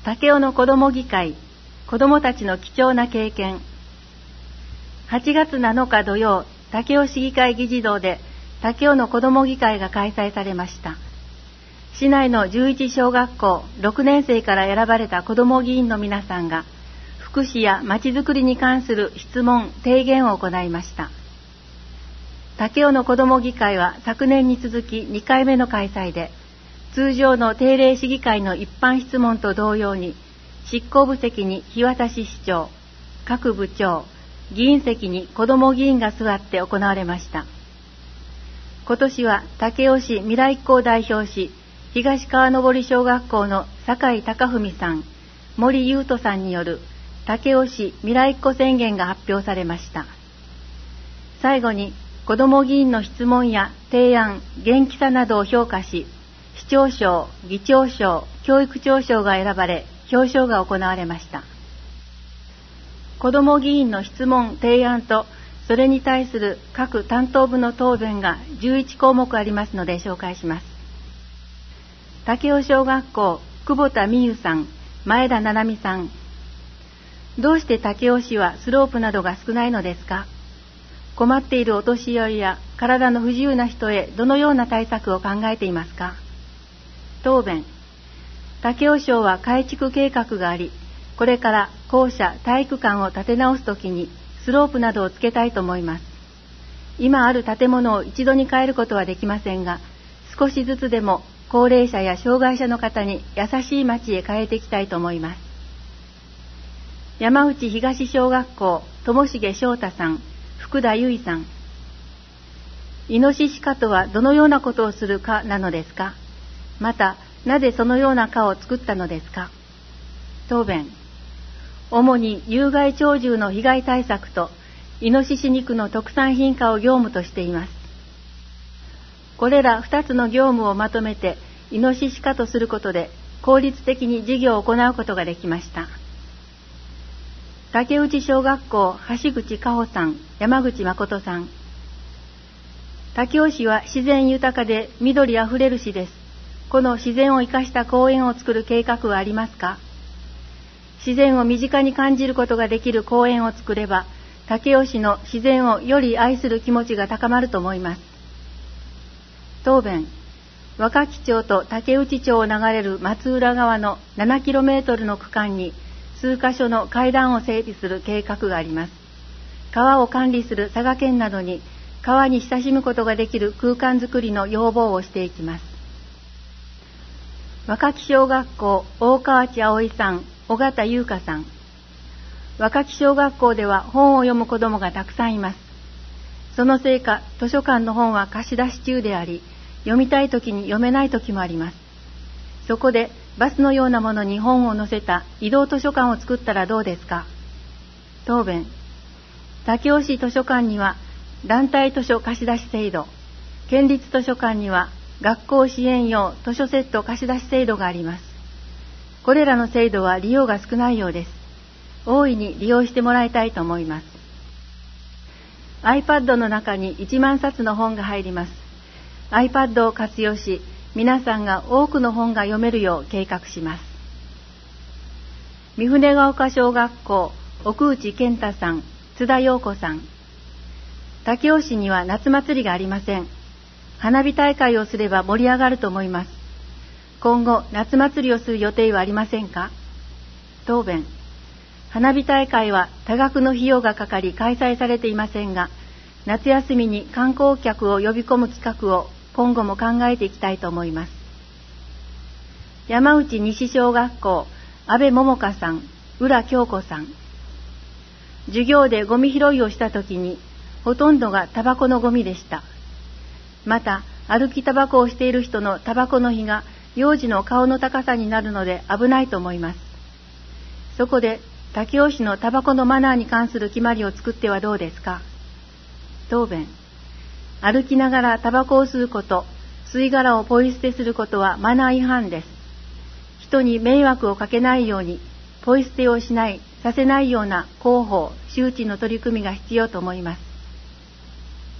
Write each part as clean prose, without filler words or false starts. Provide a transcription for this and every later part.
武雄の子ども議会、子どもたちの貴重な経験。8月7日土曜、武雄市議会議事堂で武雄の子ども議会が開催されました。市内の11小学校6年生から選ばれた子ども議員の皆さんが、福祉やまちづくりに関する質問・提言を行いました。武雄の子ども議会は昨年に続き2回目の開催で、通常の定例市議会の一般質問と同様に、執行部席に日渡市長、各部長、議員席に子ども議員が座って行われました。今年は武雄市未来っ子を代表し、東川登小学校の酒井貴文さん、森優斗さんによる武雄市未来っ子宣言が発表されました。最後に子ども議員の質問や提案、元気さなどを評価し、市長賞、議長賞、教育長賞が選ばれ、表彰が行われました。子ども議員の質問・提案と、それに対する各担当部の答弁が11項目ありますので紹介します。武雄小学校、久保田美優さん、前田七海さん。どうして武雄市はスロープなどが少ないのですか？困っているお年寄りや体の不自由な人へどのような対策を考えていますか？答弁。武雄町は改築計画があり、これから校舎・体育館を建て直すときにスロープなどをつけたいと思います。今ある建物を一度に変えることはできませんが、少しずつでも高齢者や障害者の方に優しい町へ変えていきたいと思います。山内東小学校、友重翔太さん、福田由衣さん。イノシシ課とはどのようなことをする課なのですか？また、なぜそのような課を作ったのですか？答弁。主に有害鳥獣の被害対策とイノシシ肉の特産品化を業務としています。これら2つの業務をまとめてイノシシ化とすることで効率的に事業を行うことができました。竹内小学校、橋口香穂さん、山口誠さん。武雄市は自然豊かで緑あふれる市です。この自然を生かした公園を作る計画はありますか？自然を身近に感じることができる公園を作れば、武雄市の自然をより愛する気持ちが高まると思います。答弁。若木町と竹内町を流れる松浦川の 7km の区間に数カ所の階段を整備する計画があります。川を管理する佐賀県などに川に親しむことができる空間づくりの要望をしていきます。若木小学校、大川内葵さん、尾形優香さん。若木小学校では本を読む子どもがたくさんいます。そのせいか図書館の本は貸し出し中であり、読みたいときに読めないときもあります。そこでバスのようなものに本を載せた移動図書館を作ったらどうですか？答弁。武雄市図書館には団体図書貸し出し制度、県立図書館には学校支援用図書セット貸し出し制度があります。これらの制度は利用が少ないようです。大いに利用してもらいたいと思います。iPad の中に1万冊の本が入ります。iPad を活用し、皆さんが多くの本が読めるよう計画します。三船ヶ丘小学校、奥内健太さん、津田陽子さん。武雄市には夏祭りがありません。花火大会をすれば盛り上がると思います。今後、夏祭りをする予定はありませんか？答弁。花火大会は多額の費用がかかり開催されていませんが、夏休みに観光客を呼び込む企画を今後も考えていきたいと思います。山内西小学校、安倍桃香さん、浦京子さん。授業でゴミ拾いをしたときに、ほとんどがタバコのゴミでした。また、歩きタバコをしている人のタバコの火が幼児の顔の高さになるので危ないと思います。そこで、武雄市のタバコのマナーに関する決まりを作ってはどうですか？答弁。歩きながらタバコを吸うこと、吸い殻をポイ捨てすることはマナー違反です。人に迷惑をかけないように、ポイ捨てをしない、させないような広報、周知の取り組みが必要と思います。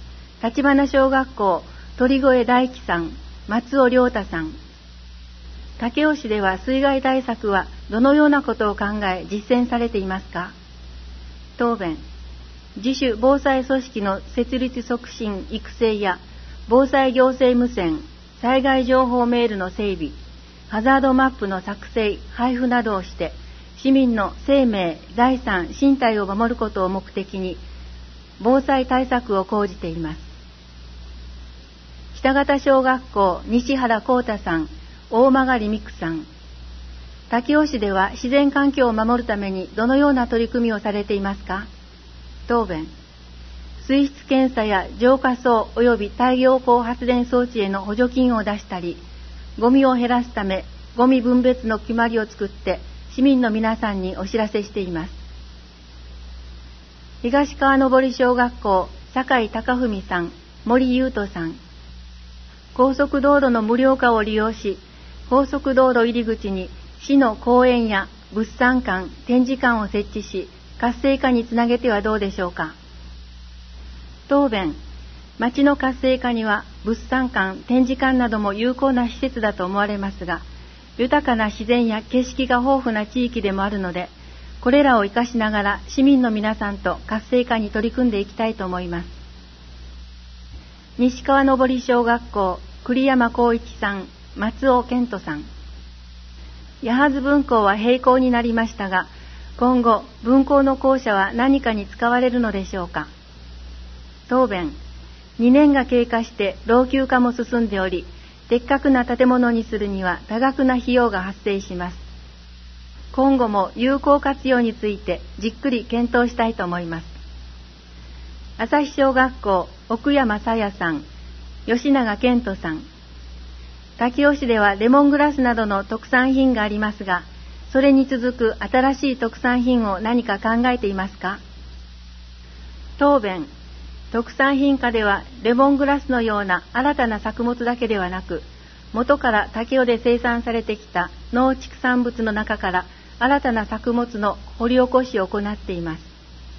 立花小学校、鳥越大樹さん、松尾亮太さん。 武雄市では水害対策はどのようなことを考え実践されていますか？答弁。自主防災組織の設立促進育成や防災行政無線、災害情報メールの整備、ハザードマップの作成、配布などをして市民の生命、財産、身体を守ることを目的に防災対策を講じています。北方小学校西原幸太さん、大曲美久さん。武雄市では自然環境を守るためにどのような取り組みをされていますか？答弁。水質検査や浄化槽及び太陽光発電装置への補助金を出したり、ゴミを減らすためゴミ分別の決まりを作って市民の皆さんにお知らせしています。東川登小学校酒井貴文さん、森優斗さん。高速道路の無料化を利用し、高速道路入り口に市の公園や物産館、展示館を設置し、活性化につなげてはどうでしょうか？答弁。町の活性化には物産館、展示館なども有効な施設だと思われますが、豊かな自然や景色が豊富な地域でもあるので、これらを生かしながら市民の皆さんと活性化に取り組んでいきたいと思います。西川登小学校栗山光一さん、松尾健人さん。八幡分校は閉校になりましたが、今後分校の校舎は何かに使われるのでしょうか？答弁。2年が経過して老朽化も進んでおり、的確な建物にするには多額な費用が発生します。今後も有効活用についてじっくり検討したいと思います。朝日小学校奥山さやさん、吉永健人さん。武雄市ではレモングラスなどの特産品がありますが、それに続く新しい特産品を何か考えていますか？答弁。特産品化ではレモングラスのような新たな作物だけではなく、元から武雄で生産されてきた農畜産物の中から新たな作物の掘り起こしを行っています。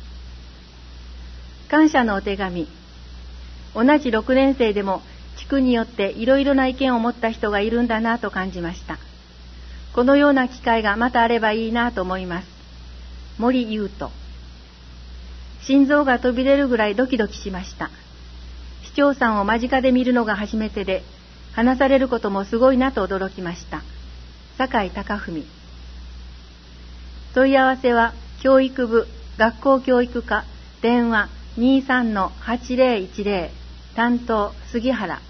感謝のお手紙。同じ6年生でも地区によっていろいろな意見を持った人がいるんだなと感じました。このような機会がまたあればいいなと思います。森優斗。心臓が飛び出るぐらいドキドキしました。市長さんを間近で見るのが初めてで、話されることもすごいなと驚きました。酒井貴文。問い合わせは教育部学校教育課電話 23-8010 担当杉原